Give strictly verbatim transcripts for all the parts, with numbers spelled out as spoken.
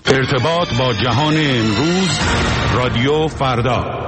ارتباط با جهان امروز، رادیو فردا.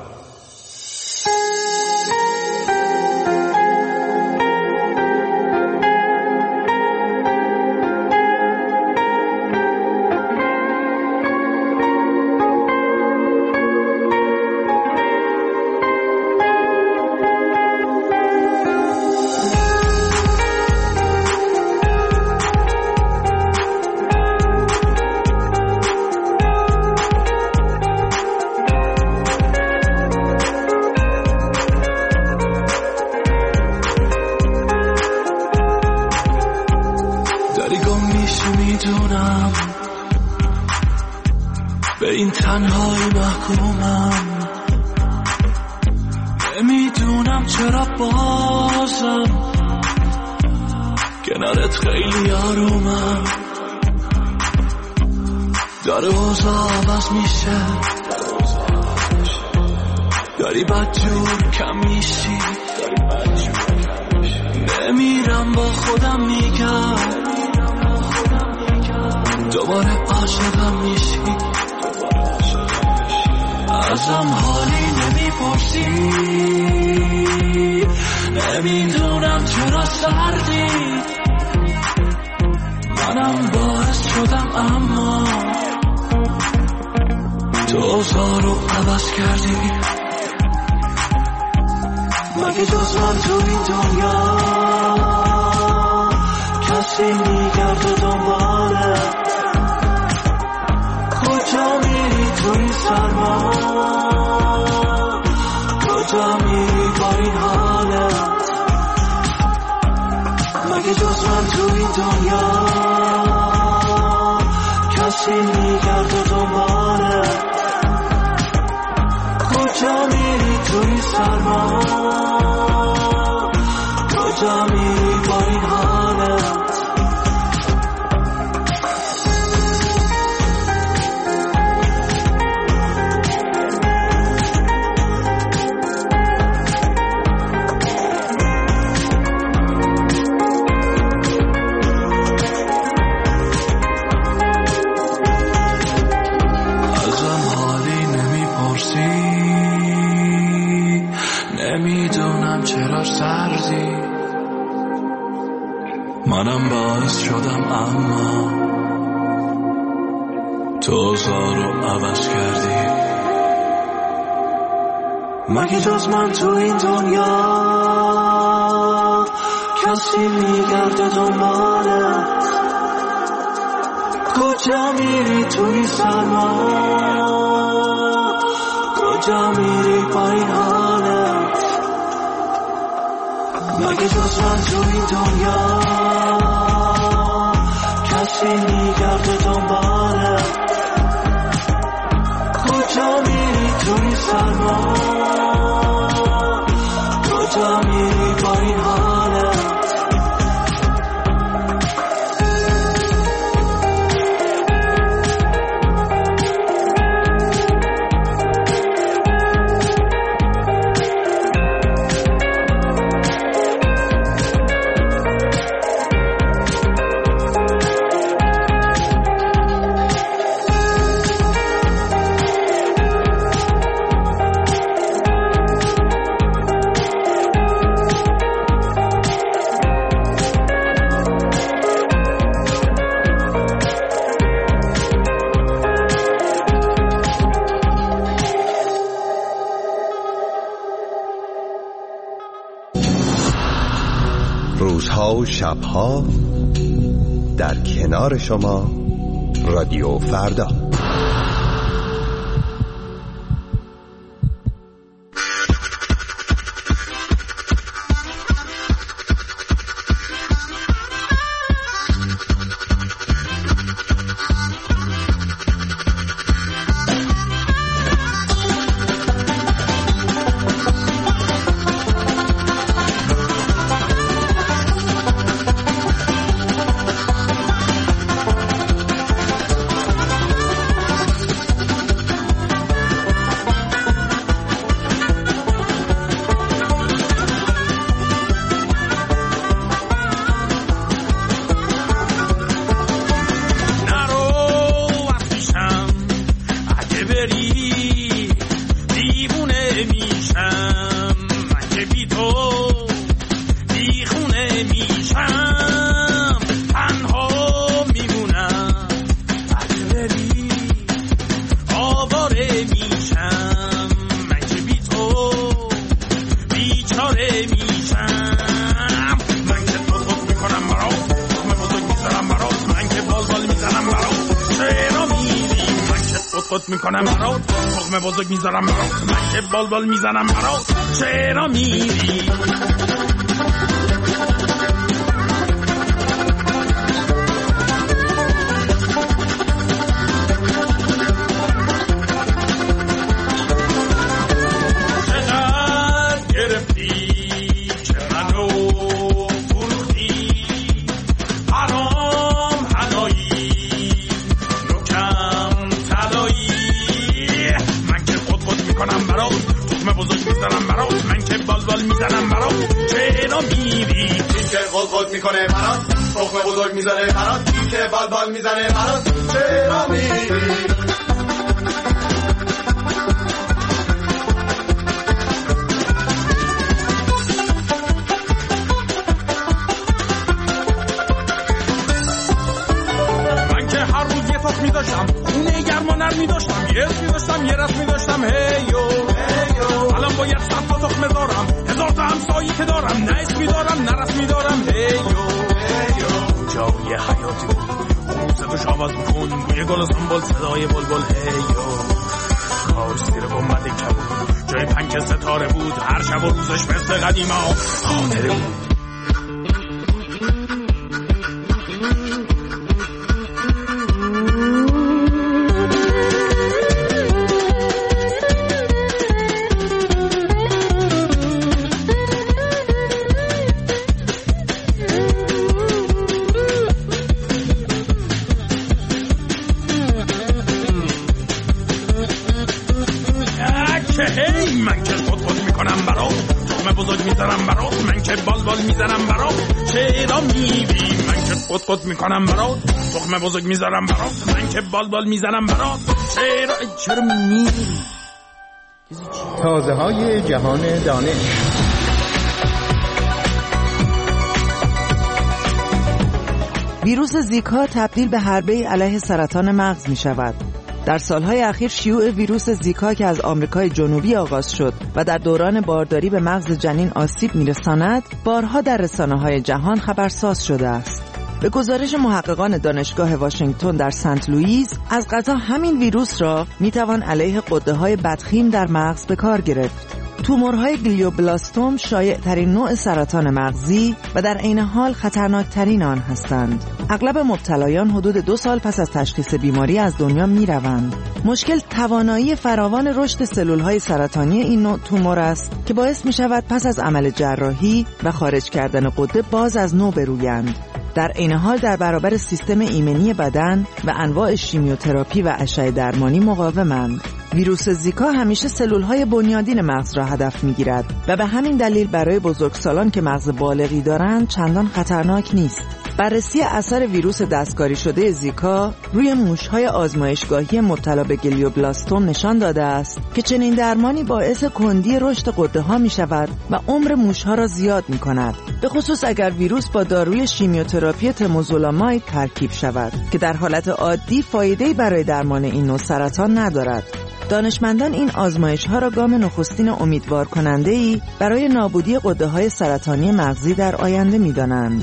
به این تنهایی محکومم، نمیدونم چرا بازم کنارت خیلی آرومم. داره اوضاع عوض میشه، داری بدجور کم میشی، نمیرم با خودم میگم دوباره عاشقم میشی. ازم حالی نمیپرسی، نمیدونم چرا سردی، منم باعث شدم اما تو اوضاع رو عوض کردی. مگه جز من تو این دنیا کسی میگرده دنباله؟ کجا میری تو این سرما، کجا میری با این حالت؟ مگه جز من تو این دنیا کسی میگرده دنباله؟ کجا میری تو این سرما، کجا میری با این حالت؟ منم باعث شدم اما تو اوضاع رو عوض کردی. مگه جز من تو این دنیا کسی میگرده دنبالت؟ کجا میری تو این سرما، کجا میری با این حالت؟ مگه جز من تو این دنیا کسی میگرده دنبالت؟ کجا میری تو این سرما، کجا میری با این حالت؟ روزها و شبها در کنار شما، رادیو فردا. قط قط میکنم برات، تخم بزرگ میذارم برات، من که بال بال میزنم برات، چرا میری؟ قط میکنه برات، تخم بزرگ میذاره برات، این که بال بال میزنه برات، چرا میری؟ من که هر روز یه تخم میداشتم، خونه گرم و نرم میداشتم، یه اسم میداشتم، یه رسم میداشتم، هیو هیو الان باید صد تا تخم دارم، هزار تا همسایی که دارم، نه اسم میدارم نه رسم میدارم، هیو جای حیاتی بود، صداش آواز بکن، بوی گل و سنبال، صدای بلبل، هیو کاش زیر گنبد کبود جای پنک ستاره بود، هر شب و روزش مثل قدیما خاطره بود. من که قط قط میکنم برات، تخم بزرگ میذارم برات، من که بال بال میزنم برات، چرا میری؟ من که قط قط میکنم برات، تخم بزرگ میذارم برات، من که بال بال میزنم برات، چرا چرا میری؟ تازه های جهان دانش. ویروس زیکا تبدیل به حربه‌ای علیه سرطان مغز می شود. در سالهای اخیر شیوع ویروس زیکا که از آمریکای جنوبی آغاز شد و در دوران بارداری به مغز جنین آسیب می‌رساند، بارها در رسانه‌های جهان خبرساز شده است. به گزارش محققان دانشگاه واشنگتن در سنت لوئیس، از قضا همین ویروس را می‌توان علیه غده‌های بدخیم در مغز به کار گرفت. تومورهای گلیوبلاستوم شایع‌ترین نوع سرطان مغزی و در عین حال خطرناکترین آن هستند. اغلب مبتلایان حدود دو سال پس از تشخیص بیماری از دنیا می‌روند. مشکل توانایی فراوان رشد سلول‌های سرطانی این نوع تومور است که باعث می‌شود پس از عمل جراحی و خارج کردن غده باز از نو برویند. در عین حال در برابر سیستم ایمنی بدن و انواع شیمیوتراپی و اشعه درمانی مقاومند. ویروس زیکا همیشه سلول‌های بنیادین مغز را هدف می‌گیرد و به همین دلیل برای بزرگسالان که مغز بالغی دارند چندان خطرناک نیست. بررسی اثر ویروس دستکاری شده زیکا روی موش‌های آزمایشگاهی مبتلا به گلیوبلاستوم نشان داده است که چنین درمانی باعث کندی رشد غده‌ها می‌شود و عمر موش‌ها را زیاد می‌کند، به خصوص اگر ویروس با داروی شیمیوتراپی تموزولاماید ترکیب شود که در حالت عادی فایده‌ای برای درمان این نوع سرطان ندارد. دانشمندان این آزمایش‌ها را گام نخستین امیدوار کننده‌ای برای نابودی غده‌های سرطانی مغزی در آینده می‌دانند.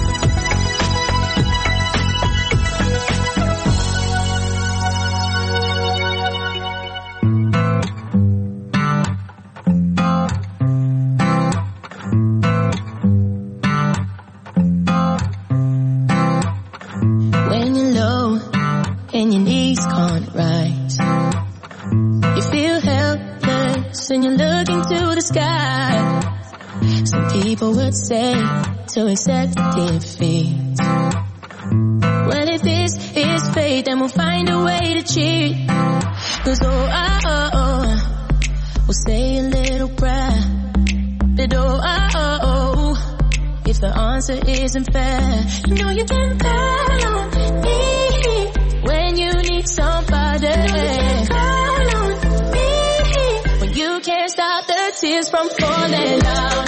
People would say to accept defeat. Well, if this is fate, then we'll find a way to cheat. Cause oh, oh, oh, oh, we'll say a little prayer. But oh, oh, oh, oh, if the answer isn't fair, you know you can call on me when you need somebody. You know you can call on me when you can't stop the tears from falling down.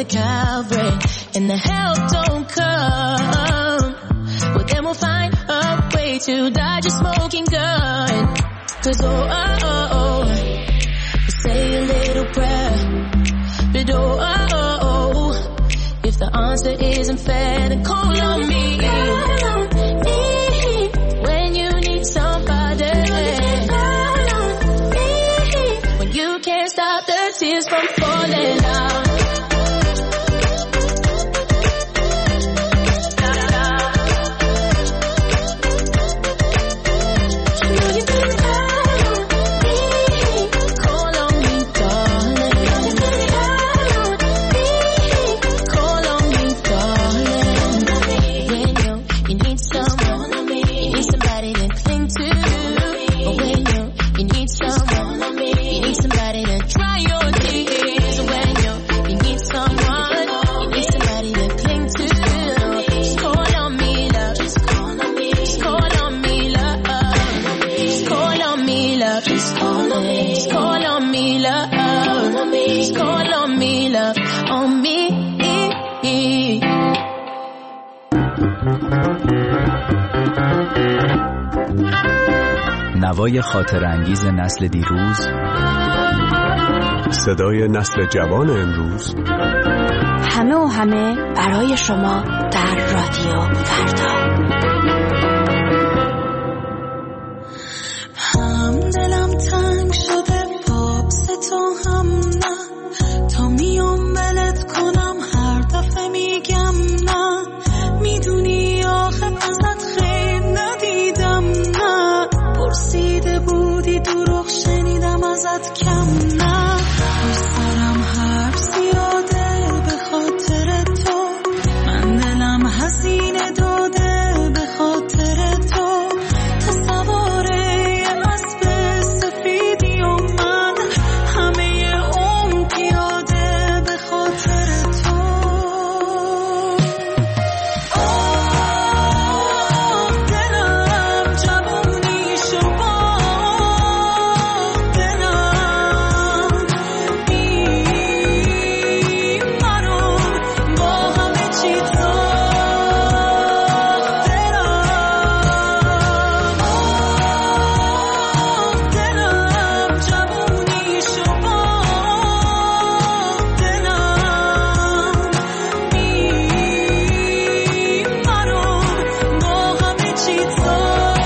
cow bread and the help don't come, well then we'll find a way to dodge a smoking gun. Cause oh, oh, oh, oh, we'll say a little prayer, but oh, oh, oh, oh, if the answer isn't fair, then call on me. Call on me when you need somebody. Call on me when you can't stop the tears from falling out. نوای خاطر انگیز نسل دیروز، صدای نسل جوان امروز، همه و همه برای شما در رادیو فردا. هم دلم تنگ شده پاپس تو هم نه، تا میام ولت کنم هر دفعه میگم نه، میدونی آخه ازت خیلی ندیدم نه، پرسیده بودی دروغ شنیدم ازت کم نه، سرم هر زیاده به خاطر تو، من دلم هزینه داده به خاطر تو، تو سواره اسب سفیدی و من همه عمر پیاده به خاطر تو. آه دلم جوونی شو با دلم بی منو با همه چی ساخت دلم. آه دلم جوونی شو با دلم بی منو با همه چی ساخت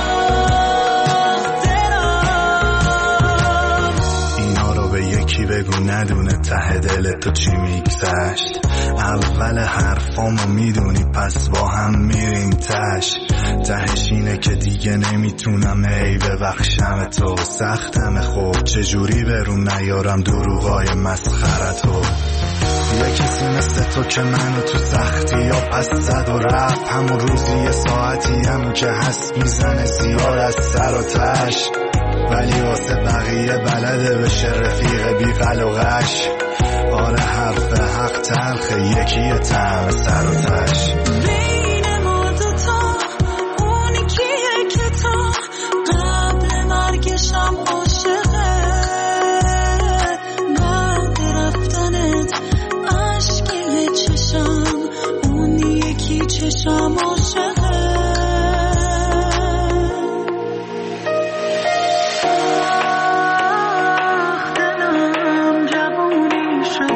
دلم. اینا رو به یکی بگو ندونه ته دل تو چی میگذشت، اول حرفامو میدونی پس با هم میریم تش، تهش اینه که دیگه نمیتونم ای ببخشم تو، سختم خب چجوری برون نیارم دروغای مسخرتو، یه کسی مثل تو که منو تو سختی یا پس زد و رفت، همون روزی یه ساعتی همون که هست میزنه زیاد از سر و تش، ولی واسه بقیه بلده بشه رفیق بی قلقش، آره حرف حق تلخه یکی طعم سر و تش. بین ما دوتا اونی کیه که تا قبل مرگشم عاشقه، بعد رفتنت عشقی چشم اونی یکی چشم عاشقه. آخ دلم جوونی شو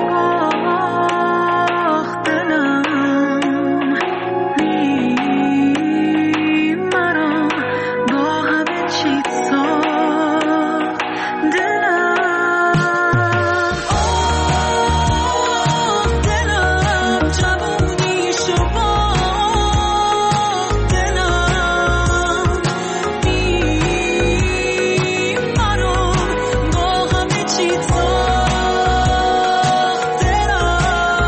آخ دلم بی منو با همه چی ساخت دلم. آه دلم جوونی شو آخ دلم بی منو با همه چی ساخت دلم.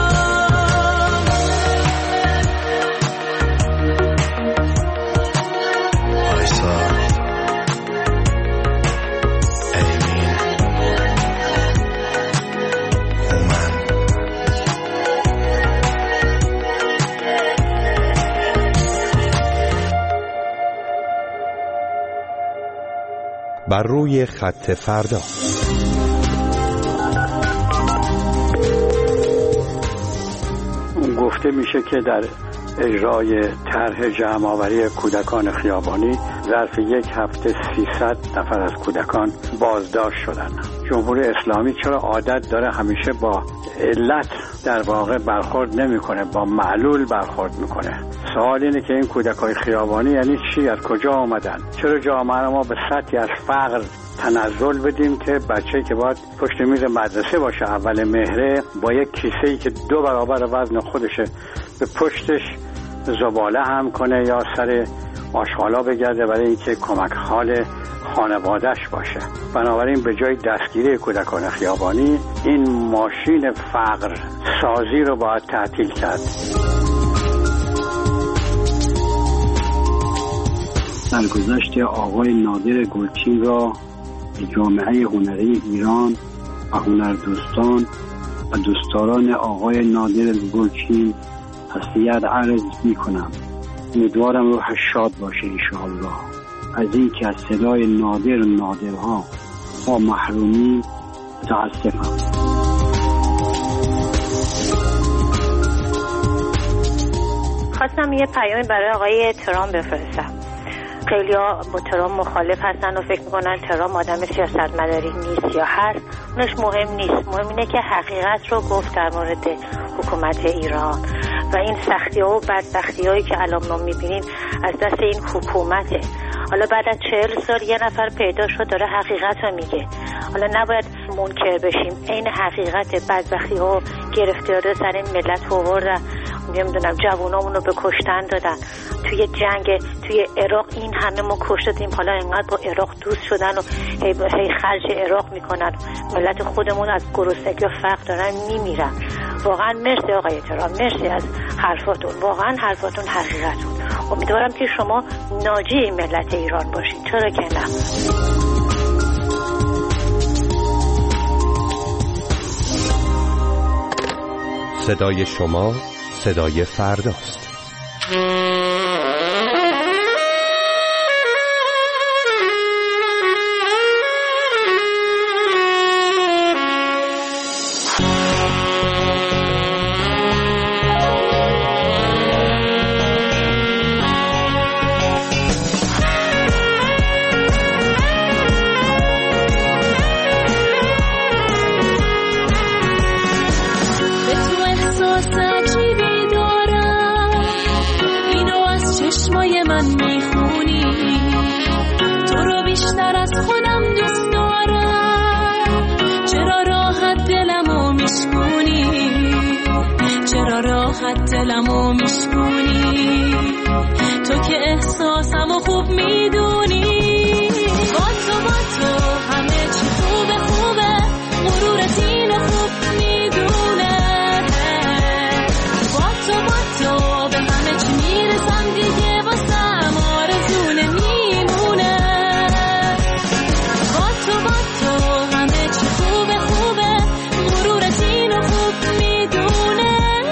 آیسا ایمین هومن بر روی خط فردا. گفته میشه که در اجرای طرح جمع‌آوری کودکان خیابانی ظرف یک هفته سیصد نفر از کودکان بازداشت شدند. جمهوری اسلامی چرا عادت داره همیشه با علت در واقع برخورد نمیکنه، با معلول برخورد میکنه؟ سوال اینه که این کودکای خیابانی یعنی چی؟ از کجا آمدن؟ چرا جامعه ما به سطحی از فقر تنزل بدیم که بچه‌ای که باید پشت میز مدرسه باشه اول مهره با یک کیسه‌ای که دو برابر وزن خودشه به پشتش زباله هم کنه یا سر آشغالا بگرده برای اینکه کمک حال خانواده‌اش باشه. بنابراین به جای دستگیری کودکان خیابانی این ماشین فقر سازی رو باید تعطیل کرد. درگذشت آقای نادر گلچین را به جامعه هنری ایران و هنردوستان و دوستداران آقای نادر گلچین تسلیت عرض می کنم. امیدوارم روح شاد باشه انشاءالله. از این که از صدای نادر نادرها با محرومی متاسفم. خواستم یه پیام برای آقای ترامپ بفرستم. خیلی ها با ترامپ مخالف هستن و فکر میکنن ترامپ آدم سیاستمداری نیست یا هست. اونش مهم نیست. مهم اینه که حقیقت رو گفت در مورد حکومت ایران و این سختی ها و بدبختی هایی که الان ما میبینیم از دست این حکومته. حالا بعد از چهل سال یه نفر پیدا شد داره حقیقت رو میگه. حالا نباید منکر بشیم. این حقیقت بدبختی ها گرفتاری سر این ملت آوردن، نمیدونم جوانامون رو به کشتن دادن. توی جنگ توی عراق این همه ما کشتیم، حالا اینقدر با عراق دوست شدن و هی, هی خرج عراق میکنن. ملت خودمون از گرسنگی و فقر دارن میمیرن. واقعا مرسی آقای ترامپ، مرسی از حرفاتون، واقعا حرفاتون حقیقتون. امیدوارم که شما ناجی ملت ایران باشین، چرا که نه. صدای شما صدای فرداست. دلمو میشکونی تو که احساسمو خوب میدونی. با تو با تو همه چی خوبه خوبه، غرورت اینو خوب میدونه. با تو با تو به همه چی میرسم دیگه، واسم آرزو نمیمونه. با تو با تو همه چی خوبه خوبه، غرورت اینو خوب میدونه.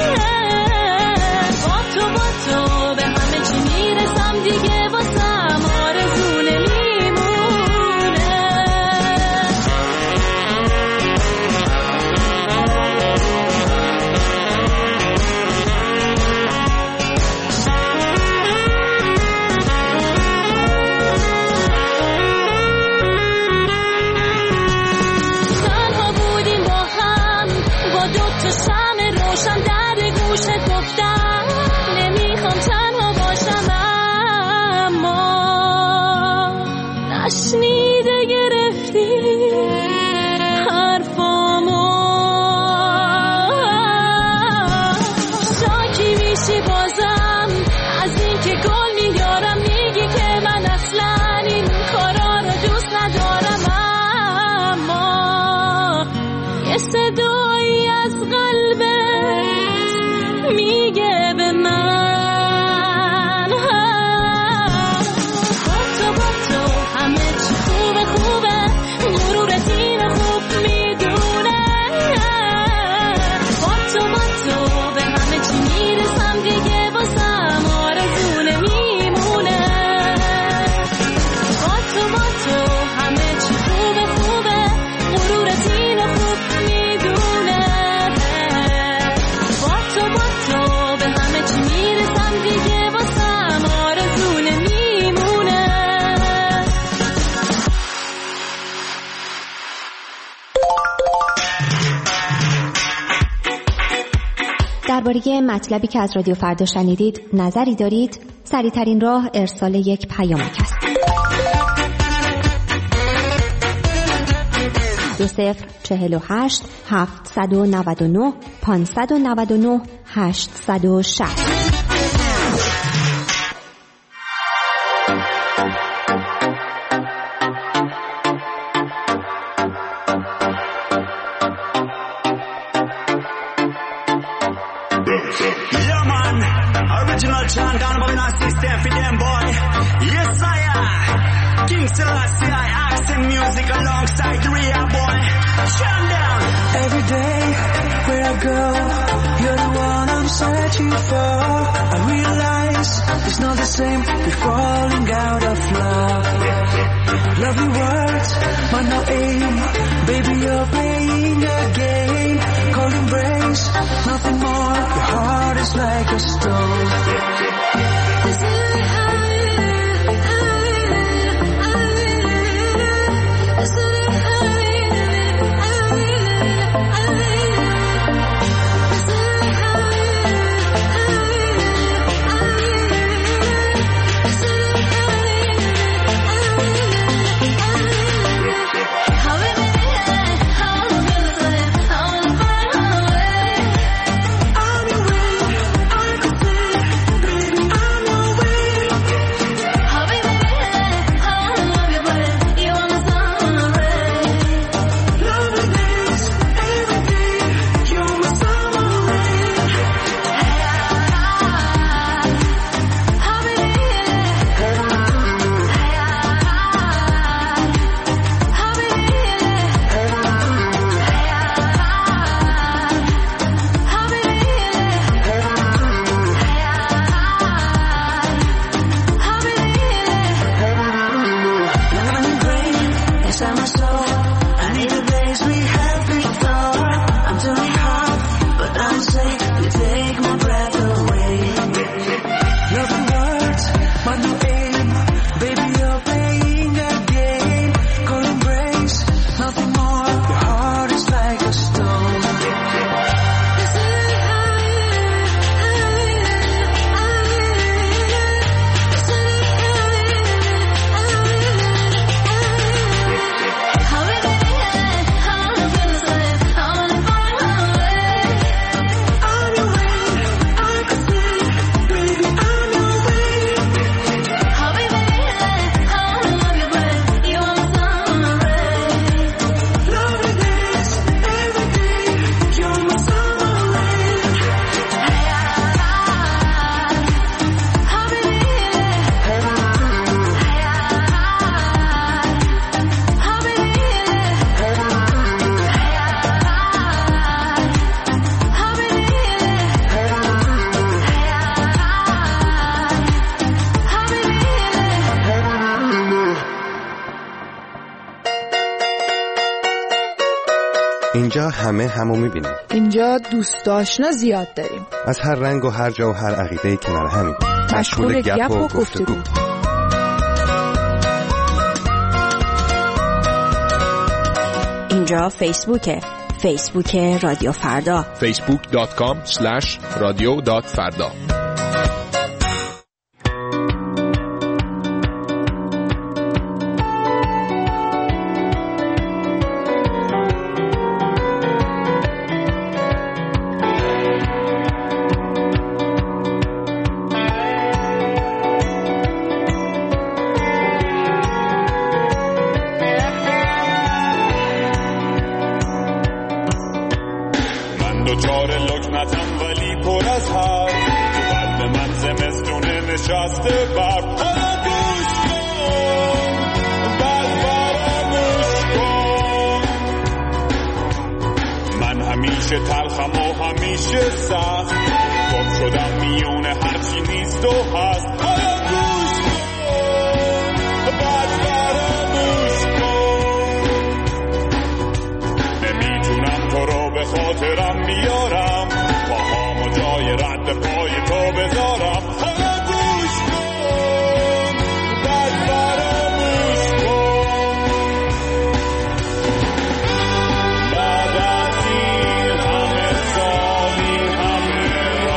دیگه واسم آرزو نمیمونه. تنها بودیم با هم، با دو تا شمع روشن در گوشه گفتم نمیخوام تنها باشم. نشنیده گرفتی حرفامو، شاکی میشی بازم از این که گل میارم، میگی که من اصلا این کارا رو دوست ندارم. اما یه صدایی از قلبت میگه به من درباره مطلبی که از رادیو فردا شنیدید نظری دارید؟ سریع‌ترین راه ارسال یک پیامک است. دو صفر چهل و هشت هفتصد و نود و نه پانصد و نود و نه هشتصد و شصت. اینجا همه همو میبینیم. اینجا دوست آشنا زیاد داریم. از هر رنگ و هر جا و هر عقیده‌ای کنار همیم. مشغول گپ و گفتگو. اینجا فیسبوکه. فیسبوک رادیو فردا. فیسبوک دات کام اسلش رادیو دات فردا. بعد از این همه سالی همه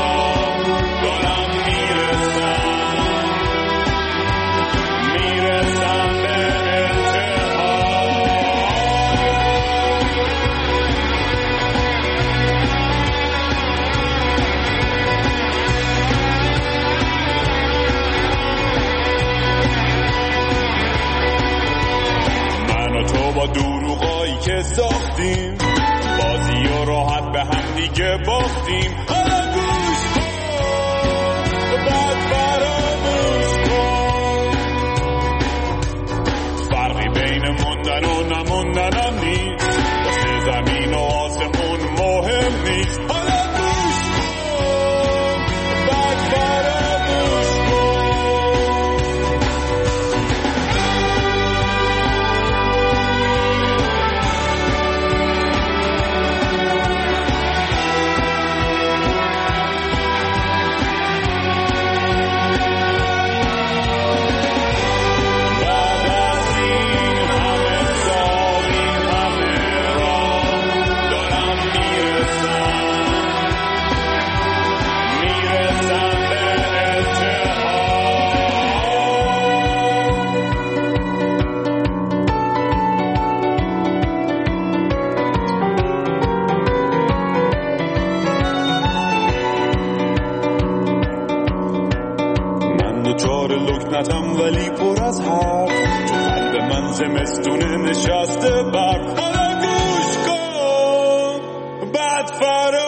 و تو با دروغایی که ساختیم بازی و راحت به هم دیگه باختیم. حالا گوش کن بعد فراموش کن، فرقی بین موندن و نموندن هم نیست، واسه زمین و آسمون مهم نیست. حالا گوش کن بعد فراموش کن. ولی پر از حرف تو قلب من زمستونه نشسته برف. حالا گوش کن بعد فراموش